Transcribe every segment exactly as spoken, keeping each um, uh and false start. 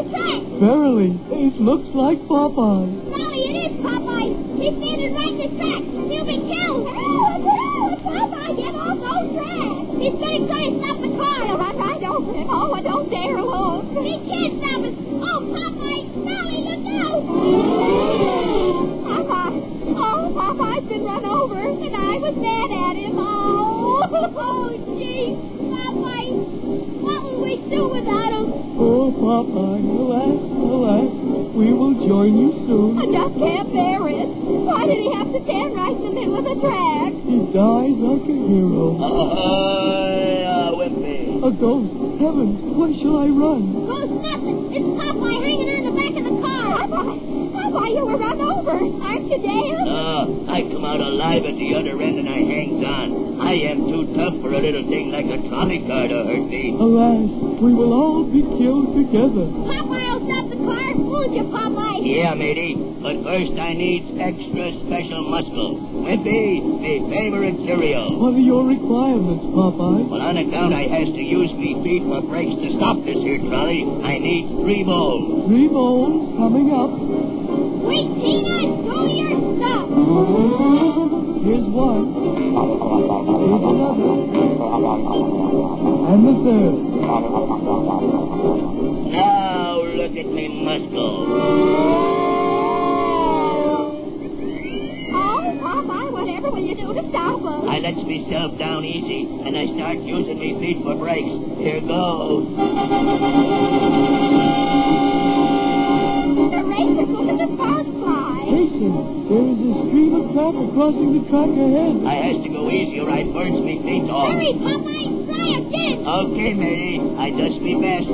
the track. Verily, it looks like Popeye. Molly, it is Popeye. He's standing right in the track. He'll be killed. Help, help, Popeye, get off those tracks. He's going to try and stop the car. I'll run right over him. Oh, I don't dare look. He can't stop us. Oh, Popeye, Molly, look out. Popeye. Oh, Popeye's been run over, and I was mad at him. Oh, oh, gee. Popeye, what will we do without him? Oh, Popeye, alas, alas, we will join you soon. I just can't bear it. Why did he have to stand right in the middle of the track? He dies like a hero. Ahoy, uh, Wimpy. A ghost. Heavens, where shall I run? Ghost nothing. It's Popeye hanging on the back of the car. Popeye, Popeye, you were run over. Aren't you dead? No, I come out alive at the other end and I hangs on. I am too tough for a little thing like a trolley car to hurt me. Alas, we will all be killed together. Popeye'll stop the car, won't you, Popeye? Yeah, matey, but first I need extra special muscle. Wimpy, me favorite cereal. What are your requirements, Popeye? Well, on account I has to use me feet for brakes to stop this here trolley, I need three bowls. Three bowls coming up. Wait, Peanut, do your stuff. Here's one. Here's another. And the third. Now look at me muscles. Oh, Popeye, whatever will you do to stop us? I lets myself down easy, and I start using me feet for brakes. Here goes. The racers, look at the sparks fly. Hasten, there is a stream of traffic crossing the track ahead. I has to go easy or I burns me feet off. Hurry, Popeye, try again. Okay, matey, I does me best.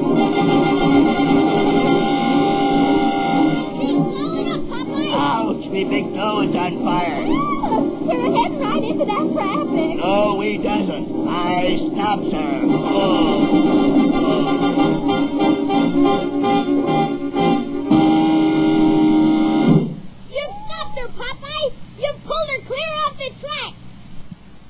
Keep blowing up, Popeye. Ouch, me big toe is on fire. Oh, you're heading right into that traffic. No, he doesn't. I stops her. Oh.